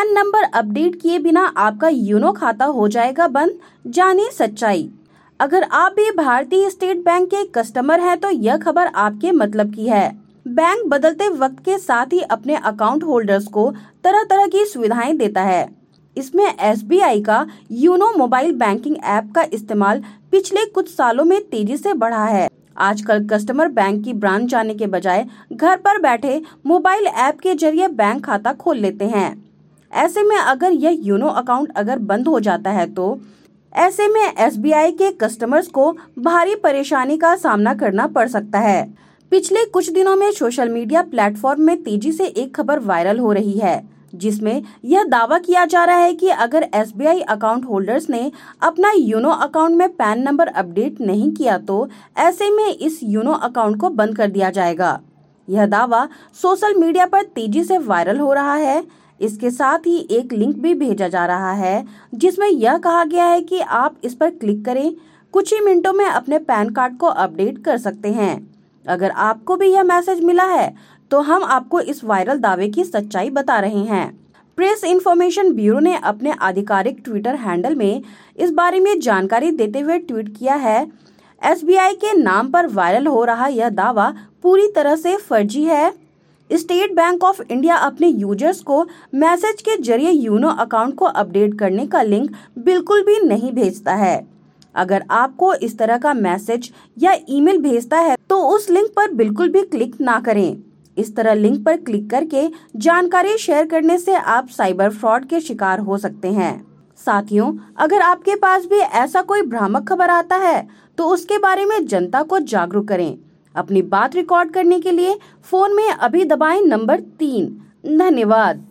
Pan number update किए बिना आपका यूनो खाता हो जाएगा बंद, जानिए सच्चाई। अगर आप भी भारतीय स्टेट बैंक के कस्टमर हैं तो यह खबर आपके मतलब की है। बैंक बदलते वक्त के साथ ही अपने अकाउंट होल्डर्स को तरह तरह की सुविधाएं देता है। इसमें एसबीआई का यूनो मोबाइल बैंकिंग ऐप का इस्तेमाल पिछले कुछ सालों में तेजी से बढ़ा है। आजकल कस्टमर बैंक की ब्रांच जाने के बजाय घर पर बैठे मोबाइल ऐप के जरिए बैंक खाता खोल लेते हैं। ऐसे में अगर यह यूनो अकाउंट अगर बंद हो जाता है तो ऐसे में एसबीआई के कस्टमर्स को भारी परेशानी का सामना करना पड़ सकता है। पिछले कुछ दिनों में सोशल मीडिया प्लेटफॉर्म में तेजी से एक खबर वायरल हो रही है, जिसमें यह दावा किया जा रहा है कि अगर एसबीआई अकाउंट होल्डर्स ने अपना यूनो अकाउंट में पैन नंबर अपडेट नहीं किया तो ऐसे में इस यूनो अकाउंट को बंद कर दिया जाएगा। यह दावा सोशल मीडिया पर तेजी से वायरल हो रहा है। इसके साथ ही एक लिंक भी भेजा जा रहा है, जिसमें यह कहा गया है कि आप इस पर क्लिक करें, कुछ ही मिनटों में अपने पैन कार्ड को अपडेट कर सकते हैं। अगर आपको भी यह मैसेज मिला है तो हम आपको इस वायरल दावे की सच्चाई बता रहे हैं। प्रेस इन्फॉर्मेशन ब्यूरो ने अपने आधिकारिक ट्विटर हैंडल में इस बारे में जानकारी देते हुए ट्वीट किया है, एसबीआई के नाम पर वायरल हो रहा यह दावा पूरी तरह से फर्जी है। स्टेट बैंक ऑफ इंडिया अपने यूजर्स को मैसेज के जरिए यूनो अकाउंट को अपडेट करने का लिंक बिल्कुल भी नहीं भेजता है। अगर आपको इस तरह का मैसेज या ईमेल भेजता है तो उस लिंक पर बिल्कुल भी क्लिक ना करें। इस तरह लिंक पर क्लिक करके जानकारी शेयर करने से आप साइबर फ्रॉड के शिकार हो सकते हैं। साथियों, अगर आपके पास भी ऐसा कोई भ्रामक खबर आता है तो उसके बारे में जनता को जागरूक करें। अपनी बात रिकॉर्ड करने के लिए फोन में अभी दबाएं नंबर 3। धन्यवाद।